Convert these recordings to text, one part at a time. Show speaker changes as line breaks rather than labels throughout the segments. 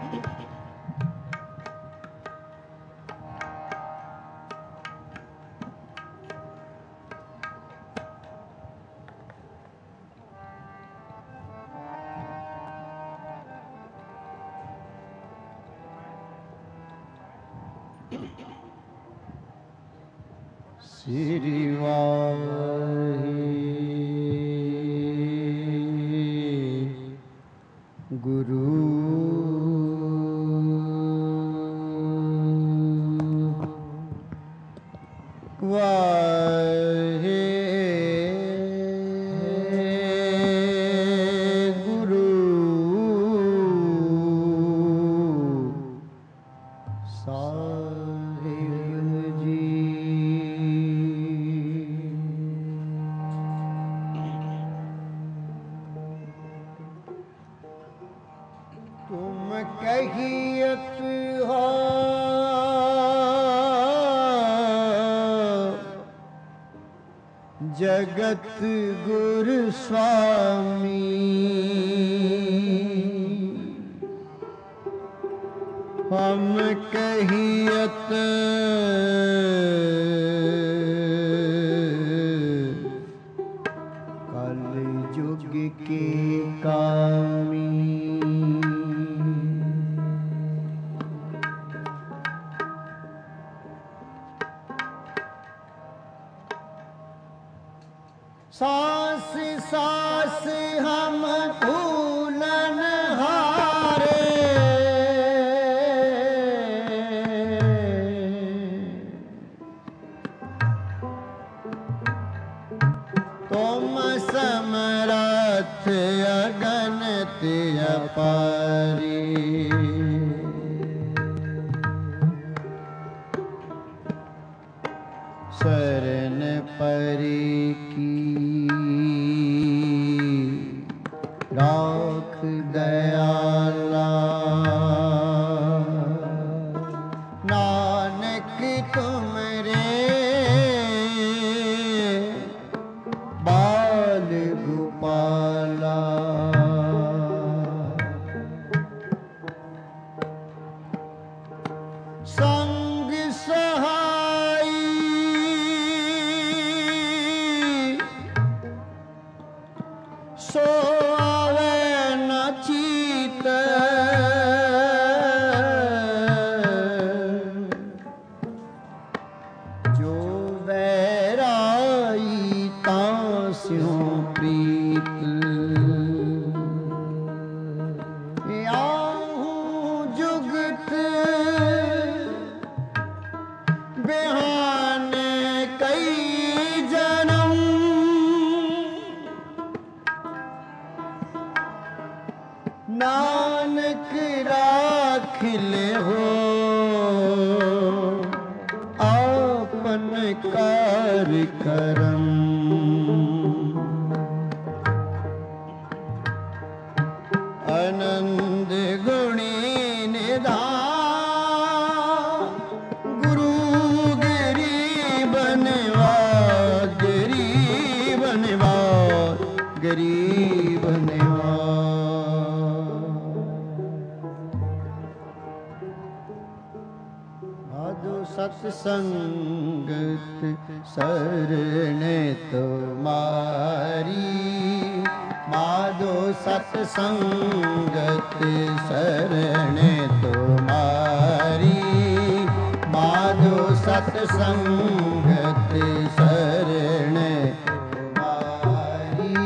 श्री वाहे गुरु वाहे गुरु तुम कहियत हो जगत गुरु स्वामी, हम कहियत कल युग के कामी। सांस सांस हम फूलन हारे, तुम समरथ अगणित अपारी। शरण परी की राख दयाला, नानक तुमरे बाल गोपाला। संग सहाई सो आवे न चीत, जो वैराई तास्यों प्रीत। आऊं जुगत बिहाने कई जन्म, नानक राख ले हो आपन कार करम। आनंद गुणी निधान गुरु गरीबन वाद, गरीबन वाद, गरीबन वाद। साधु सत्संगत शरण तुम्हारी, माधो सत्संगत शरण तुम्हारी, माधो सत्संगत शरण तुम्हारी।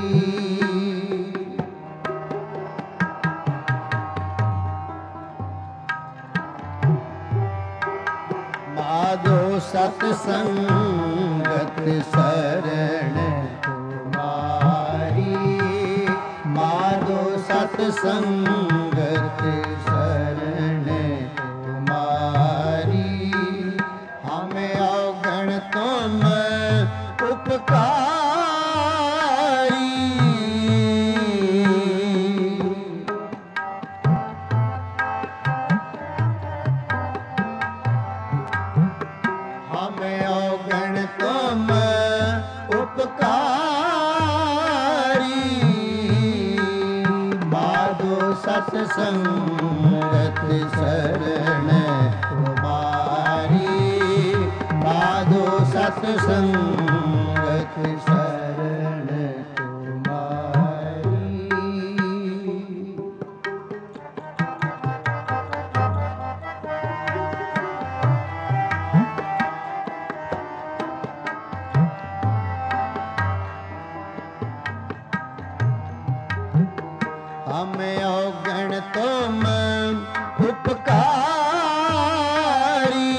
माधो सत्संगत शरण तुम्हारी, माधो सत्संगत शरण तुम्हारी। हमें अवगण तुम उपकारी, हमें अवगण तुम उपकारी। माधो सत्संगत शरण तुम्हारी, माधो सत्संगत शरण तुम्हारी। हमें अवगण तुम उपकारी,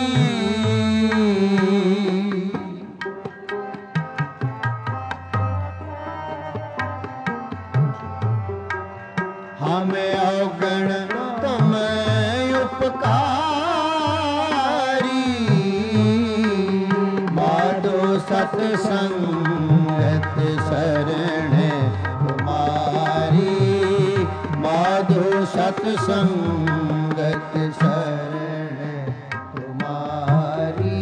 हमें अवगण तुम उपकारी, माधो सत्संगत शरण तुम्हारी, माधो सत्संगत शरण तुम्हारी।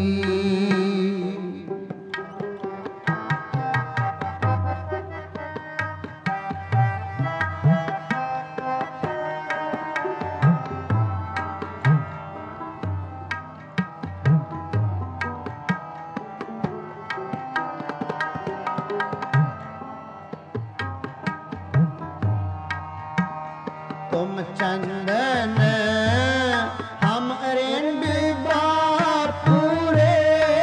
तुम चंदन हम अरिंद बापूरे,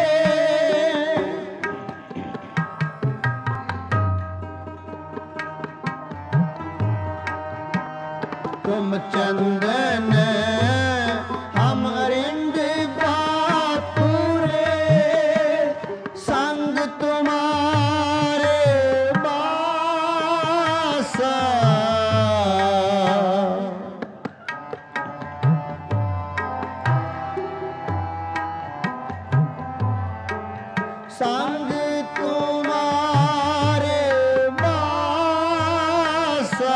तुम चंदन हम अरिंद बापूरे, संग तुम्हारे बासा, संग तुम्हारे बासा,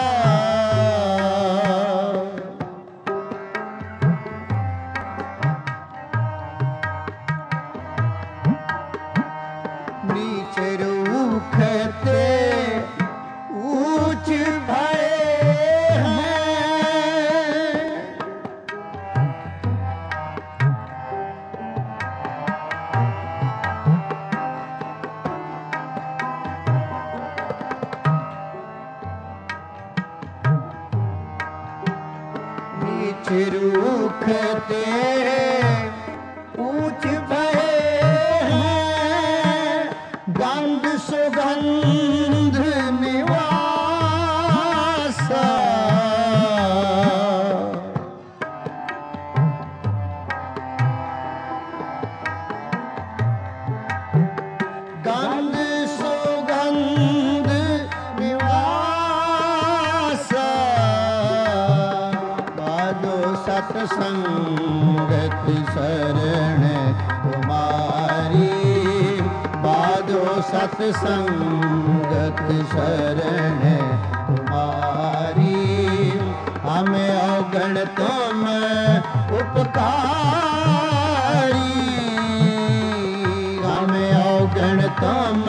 नीच रूखते ऊंच भये हैं, नीच रूखते ऊंच भये हैं, गंध सुगंध निवासा, गंध सुगंध निवासा, माधो सत्संगत शरण तुम्हारी, माधो सत्संगत शरण तुम्हारी। हमें अवगण तुम उपकारी, हमें अवगण तुम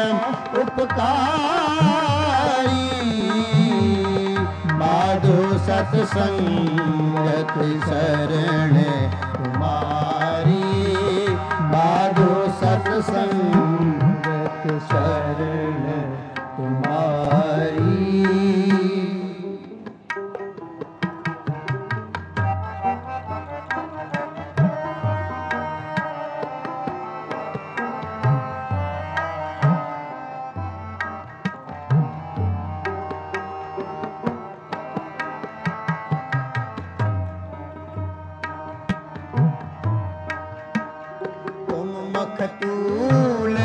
उपकारी, माधो सत्संगत शरण तुम्हारी, माधो सत्संगत शरण तुम्हारी। मखतूल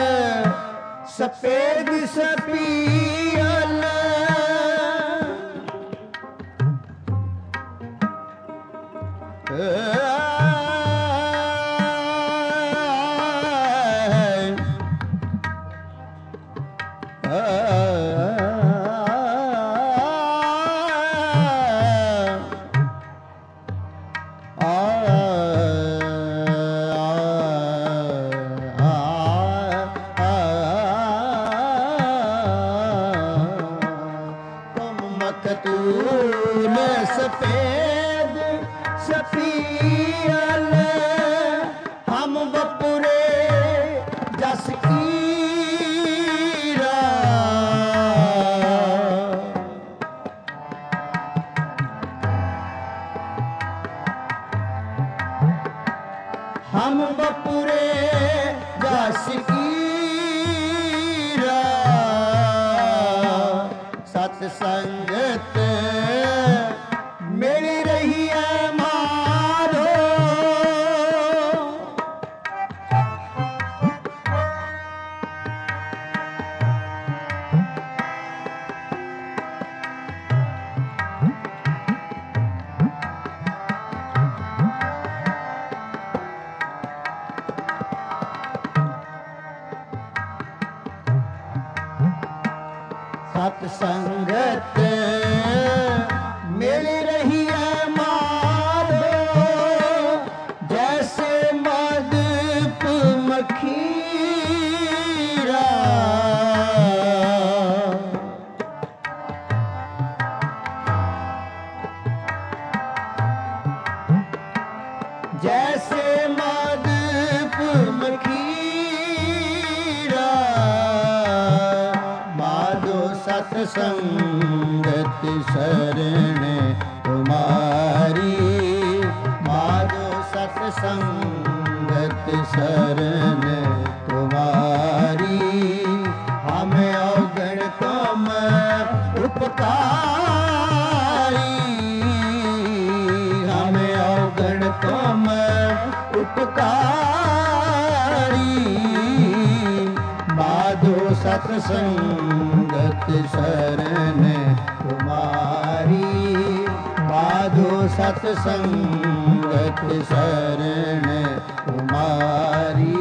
सफेद सपियल, सत्संगत मिल रही है माधो। सत्संगत मिल रही है माधो, जैसे मधुप मखीरा। जैसे मधुप मखीरा माधो सत्संगत शरण तुम्हारी। माधो सत्संगत शरण तुम्हारी। हमें अवगण तुम उपकारी। हमें अवगण तुम उपकारी। माधो सत्संगत शरण तुम्हारी। माधो सत्संगत शरण तुम्हारी।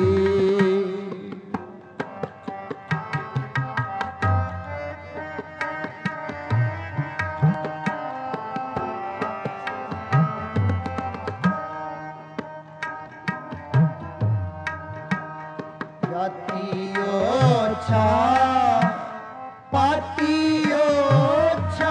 जातियो छा पातियो छा।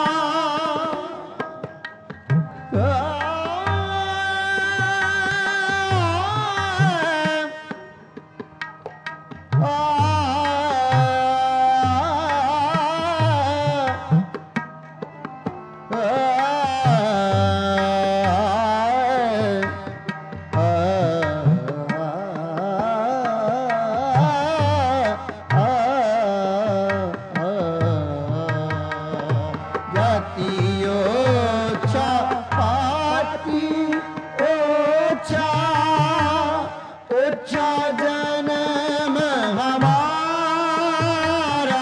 जातियो छा पाती ओछा। ओछा जन्म हमारा।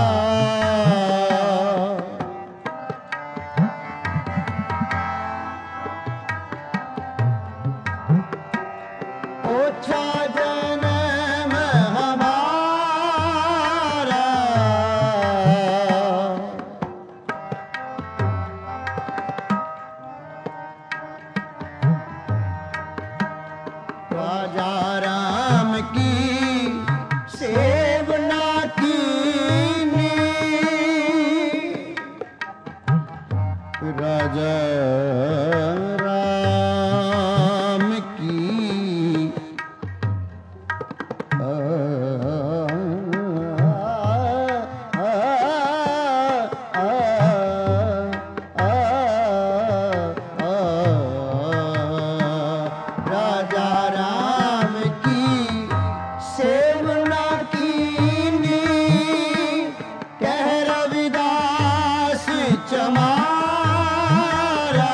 ओछा जन्म हमारा। राजा राम की सेवना कीनी। राजा राम की राजा राम की सेवना कीनी। कह रविदास चमारा।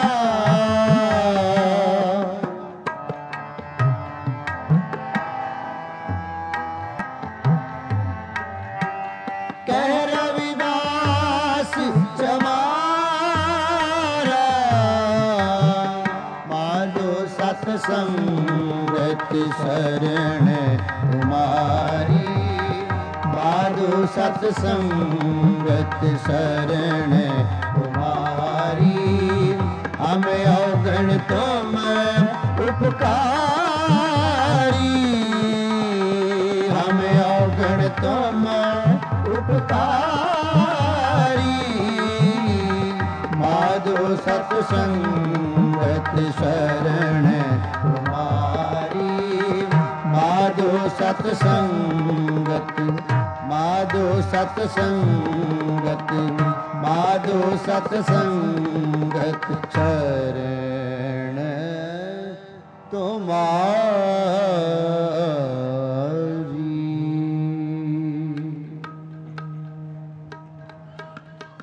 कह रविदास चमारा। माधो सत्संगत शरण तुम्हारी। माधो सत्संगत शरण तुम्हारी। हमें अवगण तुम उपकारी। हमें अवगण तुम उपकारी। माधो सत्संगत शरण तुम्हारी। माधो सत्संगत। माधो सत्संगत। माधो सत्संगत शरण तुम्हारी।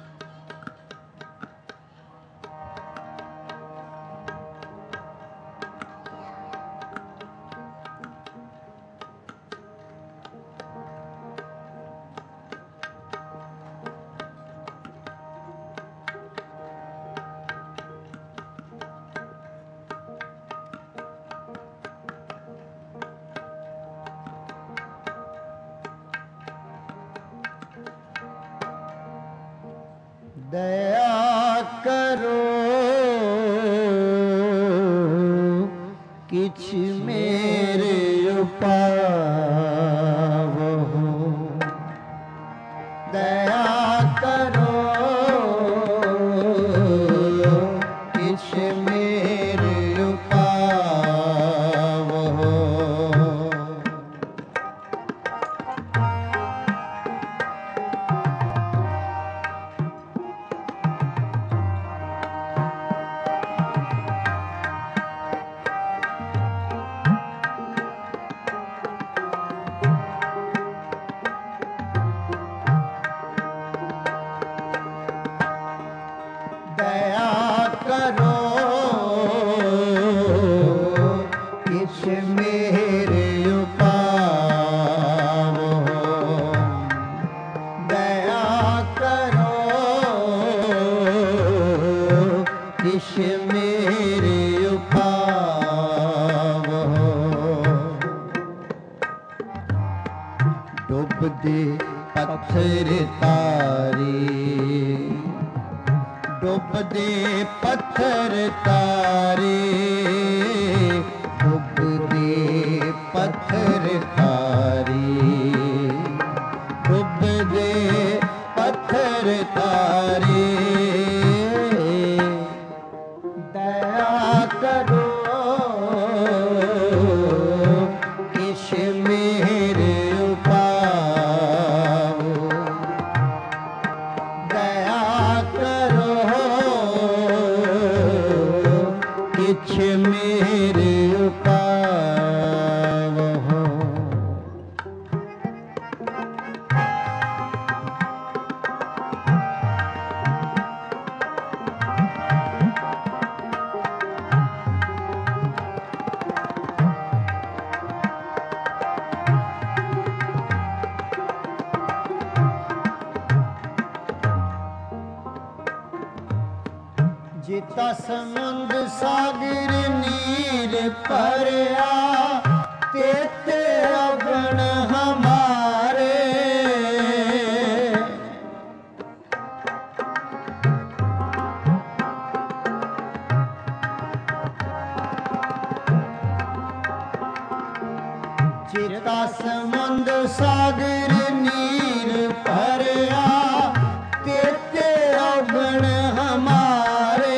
दया करो किछ मेरे उपावो, दया करो किछ मेरे उपावो। दया करो किछ मेरे उपावो, दया करो किछ मेरे उपावो। डुबदे पत्थर तारी, डुबदे पत्थर तारे, डुबदे पत्थर तारे, डुबदे पत्थर तारे। दया करो किछ मेरे उपावो, दया करो किछ मेरे उपावो। जिता समुंद सागर नीर भरिया, तेते अगन हमारे। जिता समुंद सागर नीर भरिया, तेते अगन हमारे।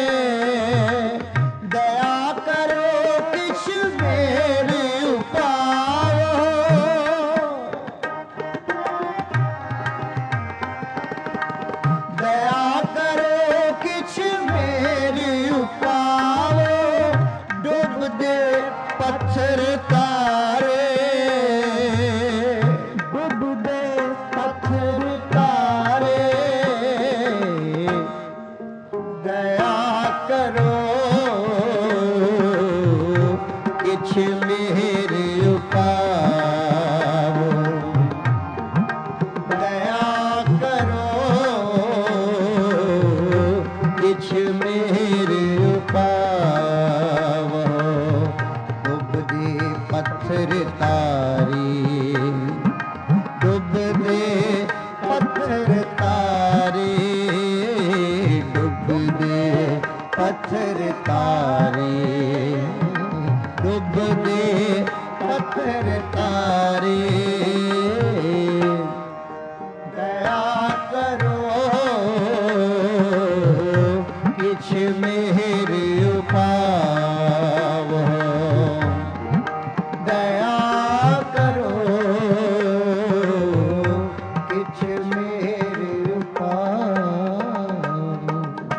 दया करो किछ मेरे उपावो, दया करो किछ मेरे उपावो। डुबदे पत्थर तारे, डुबदे पत्थर तारे। दया करो किछ मेरे उपावो, दया करो किछ मेरे उपावो। डुबदे पत्थर तारे, डुबदे पत्थर तारे, डुबदे पत्थर तारे, डुबदे पत्थर तारे। दया करो किछ मेरे उपावो, दया करो किछ मेरे उपावो।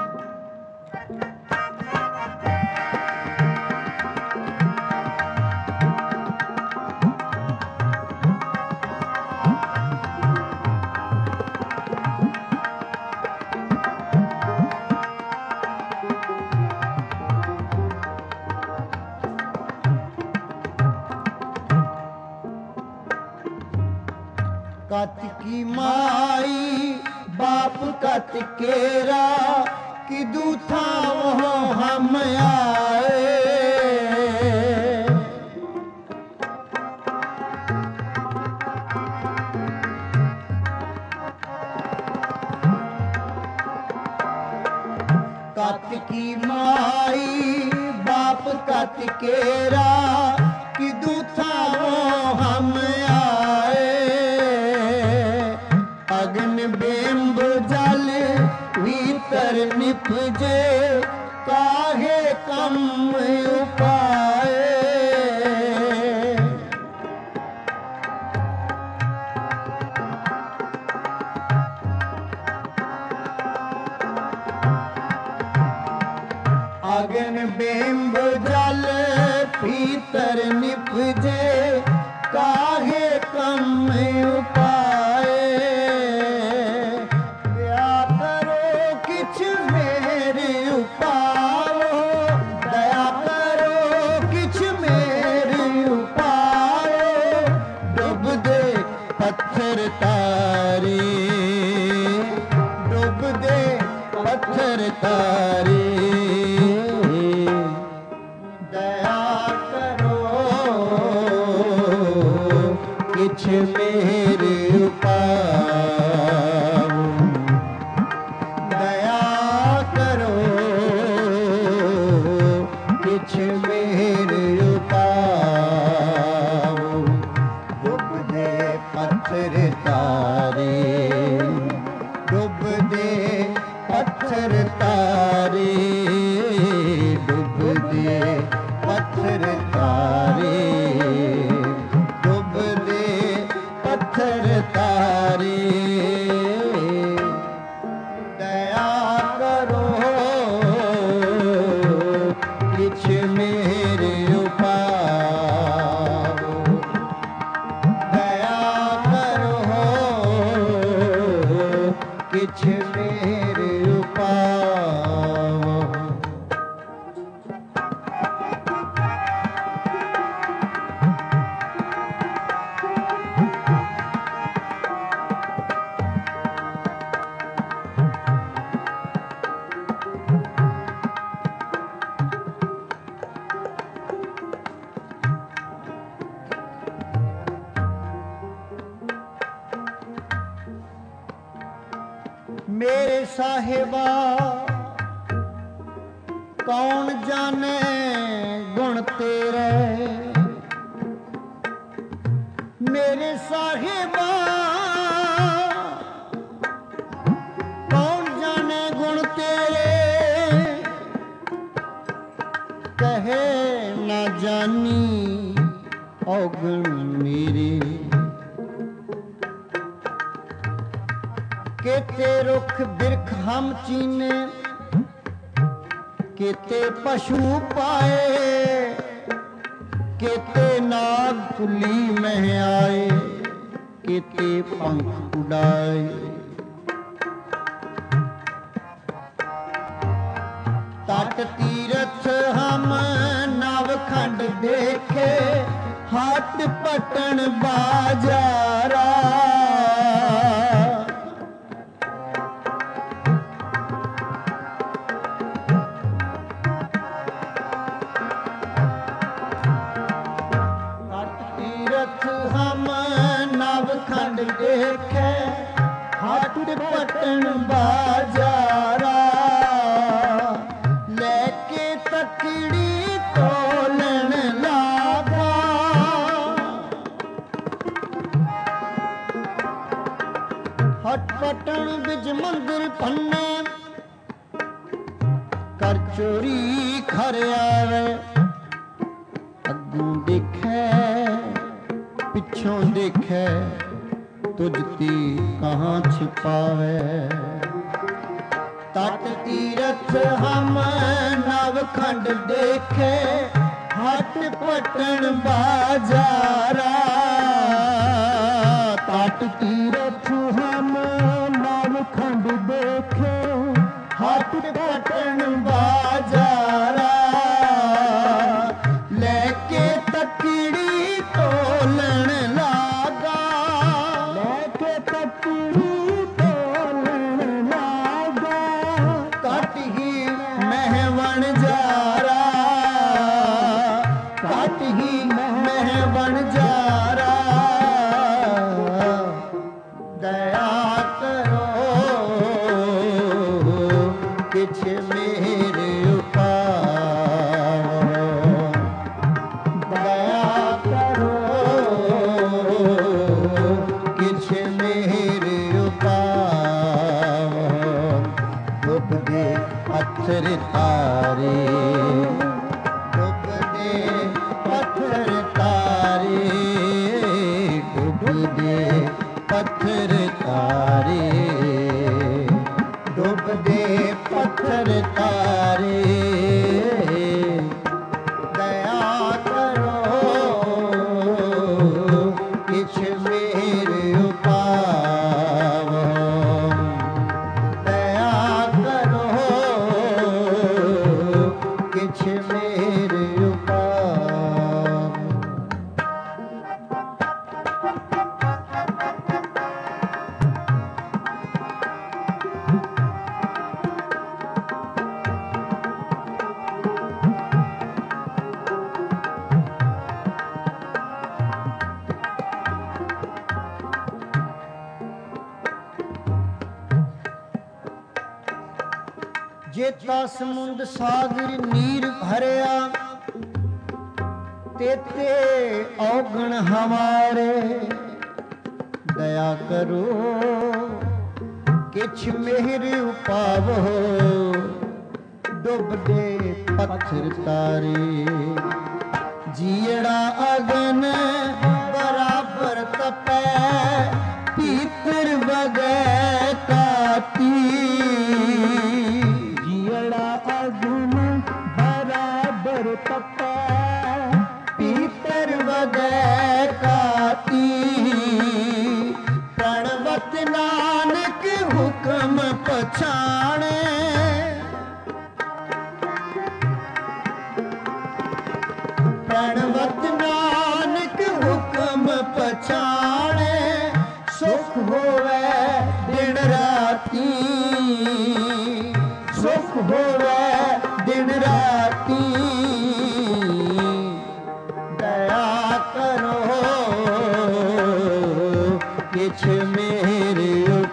कत की माई बाप कत केरा, किदू था वो हम आए। कत की माई बाप कत केरा किदू था वो हम आए अग्न बिंब जल भीतर निपजे काहे कम उपाय अग्न बिंब जल भीतर निपजे काहे कम उपाय दया करो किछ मेरे उपायो दया करो किछ मेरे उपायो डुब दे पत्थर तारे डुब दे पत्थर तारे किछ मेरे उपायो दया करो किछ मेरे उपायो डुब दे पत्थर तारे डुब दे पत्थर तारे डुब दे पत्थर तारे पत्थर तारे दया करो किछ मेरे उपायो दया करो किछ मेरे उपायो मेरे साहिबा कौन जाने गुण तेरे मेरे साहिबा कौन जाने गुण तेरे कहे न जानी औगुण मेरे केते रुख बिरख हम चीने केते पशु पाए केते नाग फुली मह आए केते पंख उड़ाए तट तीरथ हम नवखंड देखे हाट पटन बाजारा हम नवखंड देखे हाट पटन बाजारा लेके तकड़ी तोलन लागा हाट पटन बिच मंदिर पन्ने कर चोरी खर आवे अगू देखे पिछों देखे तुझती कहाँ छिपावे तट तीरथ हम नवखंड देखे हाट पटन बाजारा तट तीरथ हम नवखंड देखे हाट पटन बाजारा लेके तकड़ी तोलन लागा लेके तकड़ी तोलन लागा कट ही महवन जारा कट ही महवन जारा दया करो किछ मेरे ਪੱਥਰ ਤਾਰੇ, ਡੁੱਬਦੇ ਪੱਥਰ ਤਾਰੇ, ਡੁੱਬਦੇ ਪੱਥਰ ਤਾਰੇ, ਡੁੱਬਦੇ ਪੱਥਰ ਤਾਰੇ, ਦਇਆ ਕਰੋ ਕਿਛ ਮੇਰ ਉਪਾਵੋ, ਦਇਆ ਕਰੋ ਕਿਛ ਮੇਰ ਉਪਾਵੋ। जेता समुंद सागर नीर भरिया, तेते औगण हमारे, दया करो किछ मेहर उपावो, डुबदे पत्थर तारे, जीड़ा अगन बराबर तपै, पीतर वगै काती, अगुन बराबर तपै, पीतर वगै काती, प्रणवत नानक हुक्म पछाणे, प्रणवत नानक हुक्म पछाणे, सुख होवे दिन राती, सुख होवे दिन राती, दया करो किछ मेरे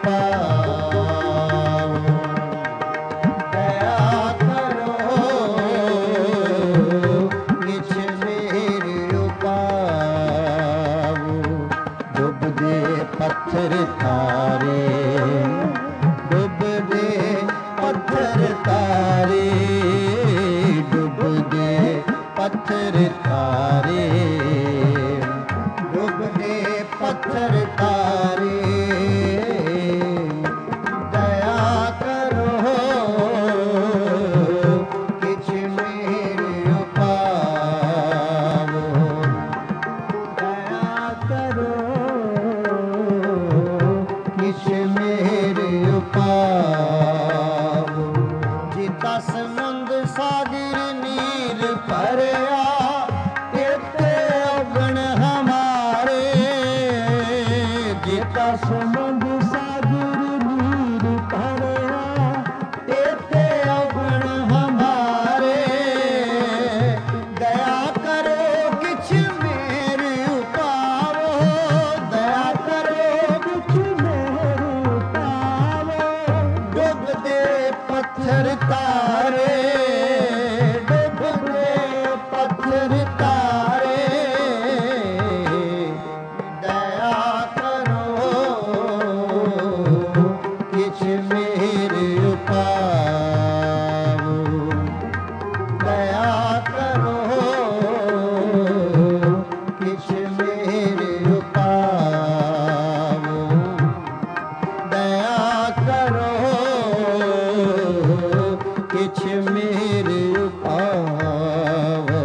उपावो, दया करो किछ मेरे उपावो, डुबदे पत्थर तारे, डुबदे पत्थर तारे, डुबदे पत्थर तारे, डुबदे पत्थर तारे, दया करो किछ मेरे उपावो, दया करो किछ मेरे उपावो। जिता समुंद सागर नीर भरिया, तेते औगण हमारे, जिता समुंद सागर नीर भरिया, तेते औगण हमारे, दया करो किछ मेरे उपावो, दया करो किछ मेरे उपावो, डुबदे पत्थर तारे, डुबदे पत्थर तारे, दया करो किछ मेरे उपावो, दया करो किछ मेरे उपावो, दया करो किछ मेरे उपावो।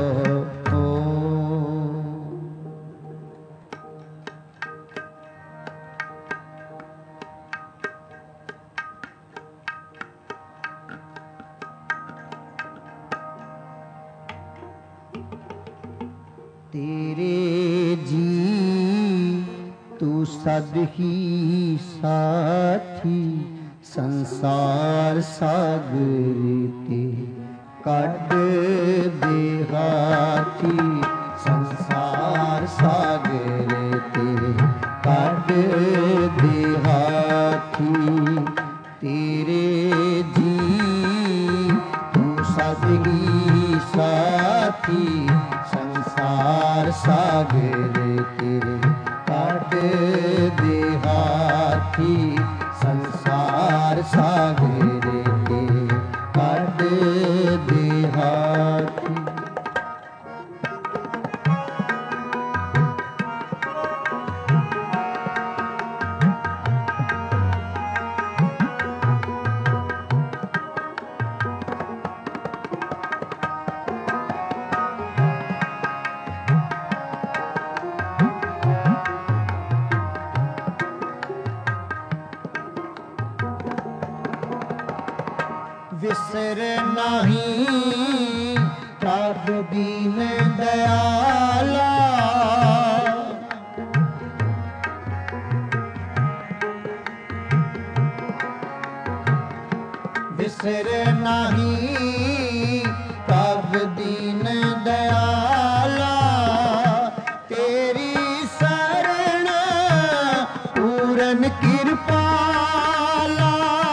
तेरे जी तू सद ही साथी, संसार सागर ते कड दे हाथी, संसार सागर ते कड दे हाथी, तेरे जी तू सद ही साथी, संसार सागर ते कड दे हाथी, संसार सागर ते कड बिसर नहीं प्रभ दीन दयाला। बिसर नहीं प्रभ दीन दयाला। तेरी शरण पूरन कृपाला।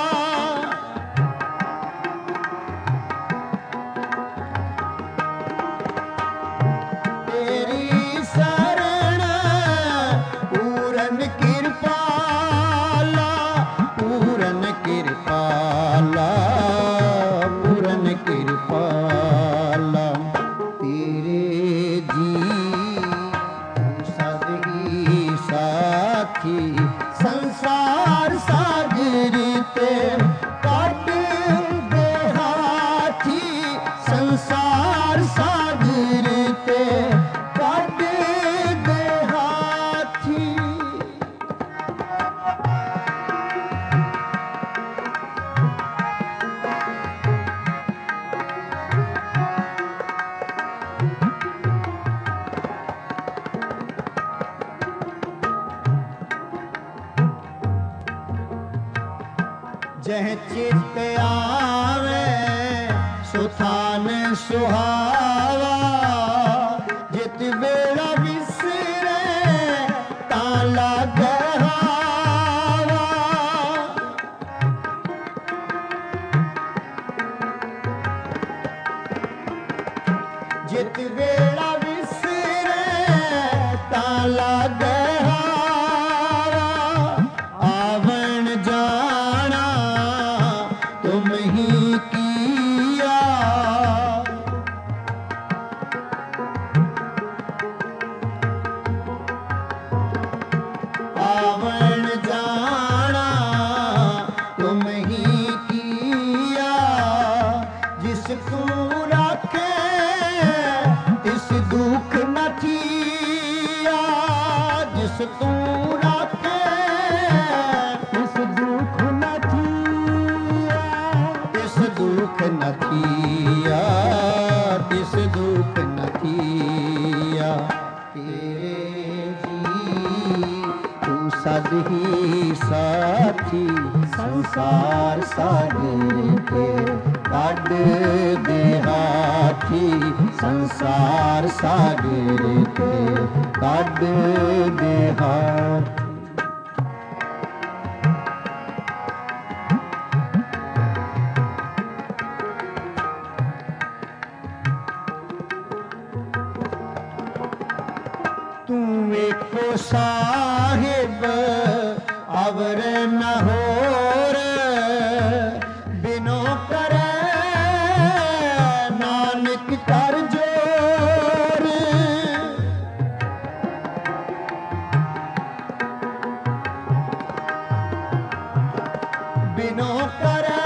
तेरी शरण पूरन कृपाला। पूरन कृपाला। पूरन कृपाला। तेरे जी सदगी साथी संसार सागर ते काट दे हाथी। संसार सागर ते काट दे हाथी। जह चित आवे सुथान सुहावा। जित बेड़ा विसरे तां लागे हावा। जित बेड़ा विसरे तां लागे हावा। आवण जाना तुम ही किया। आवण जाना तुम ही किया। जिसको राखे तिस दुख न थिया। जिसको राखे तिस दुख न थिया। तिस दुख न थिया। तिस दुख न थिया। तेरे जी तू सद ही साथी संसार सागर के काट दे हाथी। संसार सागर के काट दे हाथी। तू एको साहिब अवर न होर। बिनो करे नानक कर जोर। बिनो करे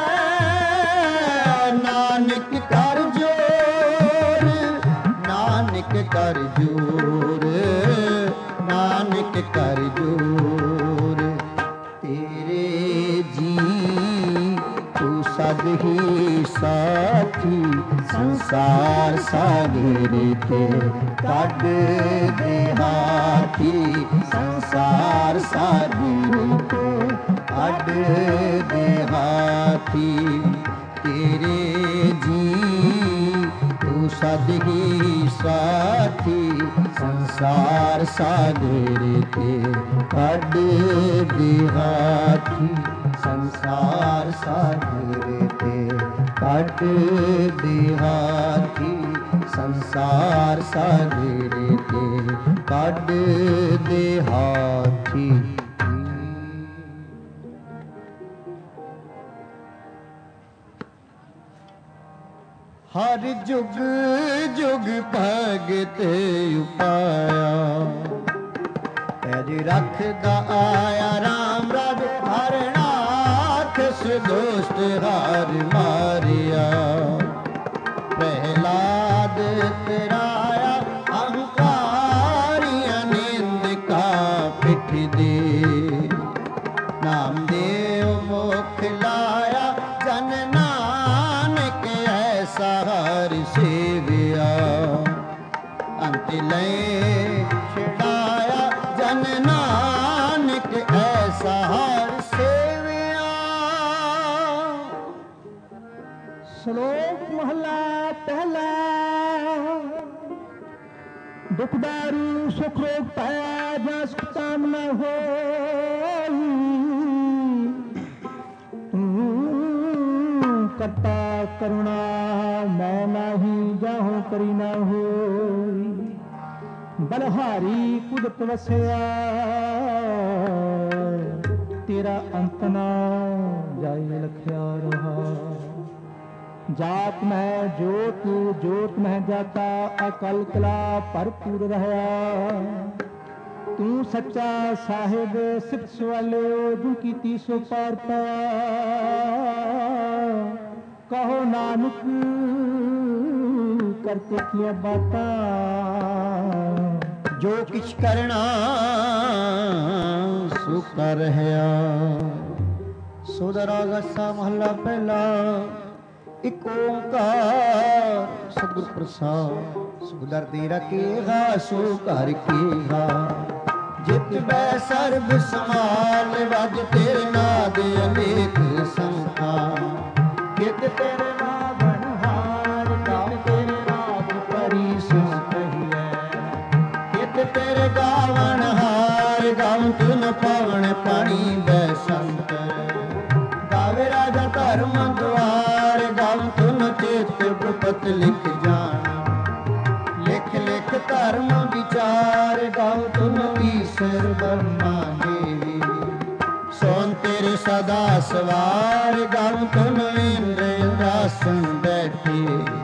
नानक कर जोर। नानक कर जोर। नानक कर जोर। तेरे जी तू सद ही साथी संसार सागर ते काट दे हाथी। संसार सागर ते काट दे हाथी। तेरे जी तू सद ही साथी संसार सागर ते काट दे हाथी। संसार सागर ते काट दे हाथी। संसार सागर ते काट दे हाथी। हर जुग जुग भगत उपाया। पैज रखदा आया राम राज हर नाथ। दुष्ट हार मारिया। प्रहलाद तराया अहंकारिया निंद का पिठ दे। नामदेव मुख लाया जन नानक ऐसा हर सेविया अंत ले छड़ाया जन नानक ऐसा हर सेविया।
श्लोक महला पहला। दुख दारू सुख रोग पाया जस कामना हो करता करुणा मैं नाही जाहूं करी ना हो बलहारी कुदरत वसया तेरा अंत ना जाए लखया रहा। जात में जोत जोत में जाता अकल कला भरपूर रहा। तू सच्चा साहिब सिर्फ सवाले जिनकी तीसो पार पाया। कहो नानक करते किया बाता
जो किछ करना सो कर रहा। सोदा राग सा महला पहला। एक ओंकार सतगुर प्रसाद सुदर दे रखेगा सो कर केगा। जित बै सर्ब समाल वज तेरे नाद अनेक संखा। कित तेरे नावन हार गाँव तेरे नाद परी सुन कहिए। कित तेरे गावन हार गाँव तुन पावन पानी बैसंतर। गावे राजा धर्म द्वार गाँव तुन चेत भूपत लिख जान। लिख लिख धर्म विचार गाँव तुम ईश्वर ब्रह्मा देवी। सोन तेरे सदा सवार गाँव तुम इंद्र इंद्रासन बैठे।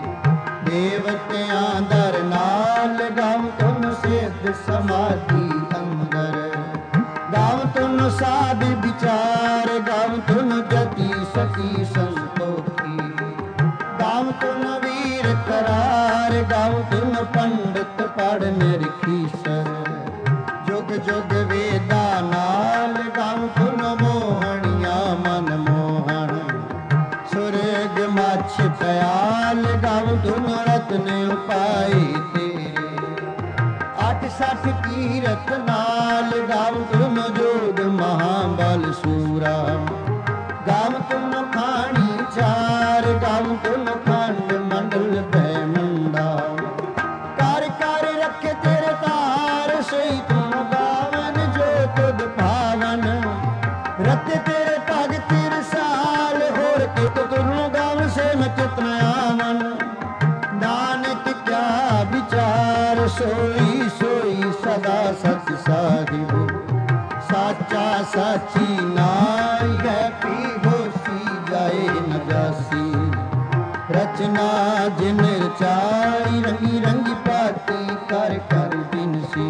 देवतियां दर नाल गाँव तुम सिद्ध समाधि अंदर। गाँव तुम साध विचार गाँव तुम जति सती संतोखी। गाँव तुम वीर करार गाँव तुम पंडित पढ़ निरखीसर। जुग जुग वेदा नाल गाँव तुम मोहनिया मन मोहन। सुरग मछ दयाल गाँव तुम रत्न उपाय तेरे। अठ सठ कीरत नाल गाँव तुम जोग महाबल सूरा। गाँव तुम खानी चार गाँव तुम खंड मंडल बैमंडा। कर कर रखे तेरे तार सोई तुम गावन जो तुद पावन। रते तेरे पग तिर साल होर के तुरनो गावन से मैं कितना आवन। नानक क्या विचार सोई सोई सदा सच साहिब। साचा साची नाई है पी होसी जाए न जासी। रचना जिन रचाई रंगी रंगी पाती कर कर बिनसी।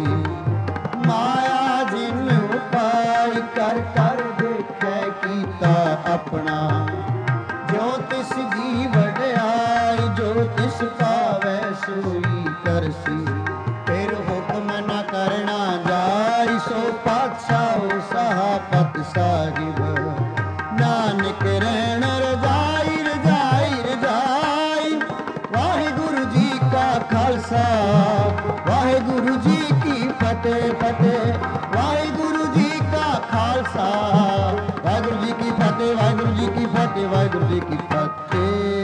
माया जिन उपाय कर कर देखे कीता अपना। जो तिस जी वड्याई जो तिस पावै सोई करसी। फिर हुक्म न करना जाई सो पातशाह सहापत साहिब। नानक रहन रजाई रजाई रजाई। वाहिगुरु जी का खालसा वाहिगुरु जी की फतेह फतेह। वाहिगुरु जी का खालसा वाहिगुरु जी की फतेह वाहिगुरु जी की फतेह वाहिगुरु जी की फतेह।